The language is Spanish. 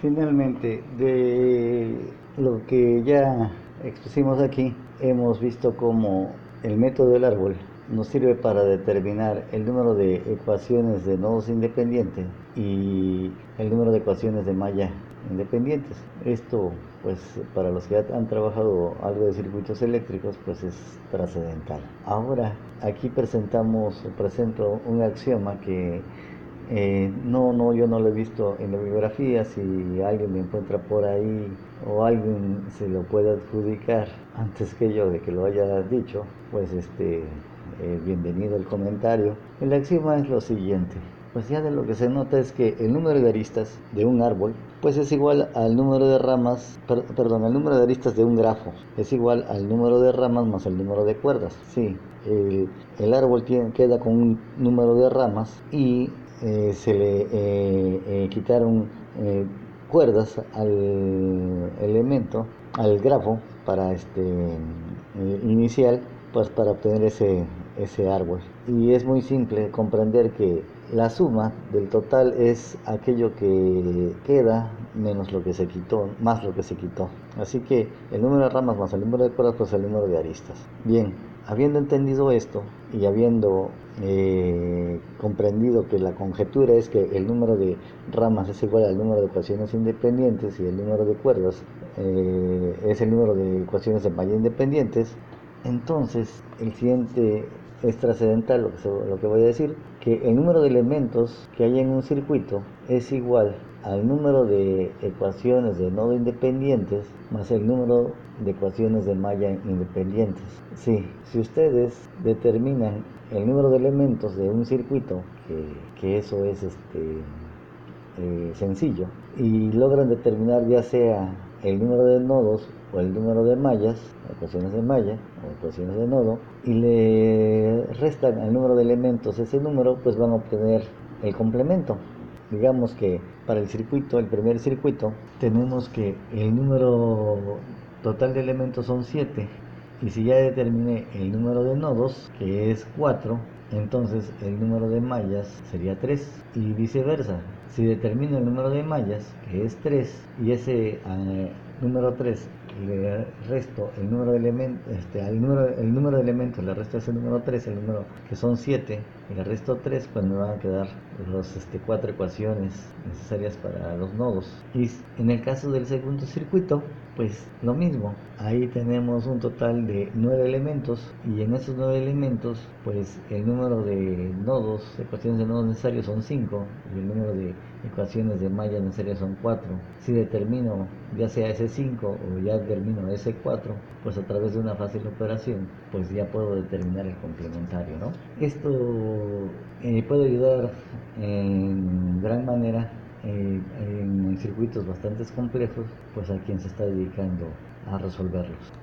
Finalmente, de lo que ya expusimos aquí, hemos visto cómo el método del árbol nos sirve para determinar el número de ecuaciones de nodos independientes y el número de ecuaciones de malla independientes. Esto, pues, para los que ya han trabajado algo de circuitos eléctricos, pues es trascendental. Ahora, aquí presento un axioma que yo no lo he visto en la bibliografía. Si alguien me encuentra por ahí o alguien se lo puede adjudicar antes que yo de que lo haya dicho, pues bienvenido el comentario. El axioma es lo siguiente. Pues ya de lo que se nota es que el número de aristas de un árbol pues es igual al número de ramas, el número de aristas de un grafo es igual al número de ramas más el número de cuerdas. Sí, el árbol queda con un número de ramas y se le quitaron cuerdas al elemento, al grafo, para inicial, pues para obtener ese árbol. Y es muy simple comprender que la suma del total es aquello que queda menos lo que se quitó, más lo que se quitó. Así que el número de ramas más el número de cuerdas, pues el número de aristas. Bien, habiendo entendido esto y habiendo comprendido que la conjetura es que el número de ramas es igual al número de ecuaciones independientes y el número de cuerdas es el número de ecuaciones de malla independientes, entonces el siguiente es trascendental lo que voy a decir, que el número de elementos que hay en un circuito es igual al número de ecuaciones de nodo independientes más el número de ecuaciones de malla independientes. Sí, si ustedes determinan el número de elementos de un circuito, que eso es sencillo, y logran determinar ya sea el número de nodos o el número de mallas, ecuaciones de malla o ecuaciones de nodo, y le restan al número de elementos ese número, pues van a obtener el complemento. Digamos que para el primer circuito, tenemos que el número total de elementos son 7, y si ya determiné el número de nodos, que es 4, entonces el número de mallas sería 3, y viceversa. Si determino el número de mallas, que es 3, y ese número 3 le resto el número de elementos, el número de elementos le resto ese número 3, el número que son 7, y le resto 3, pues me van a quedar los 4 ecuaciones necesarias para los nodos. Y en el caso del segundo circuito, pues lo mismo, ahí tenemos un total de 9 elementos, y en esos 9 elementos, pues el número de nodos, ecuaciones de nodos necesarios son 5, y el número de ecuaciones de malla necesarias son 4. Si determino ya sea ese 5 o ya determino ese 4, pues a través de una fácil operación, pues ya puedo determinar el complementario, ¿no? Esto puede ayudar en gran manera en circuitos bastante complejos, pues a quien se está dedicando a resolverlos.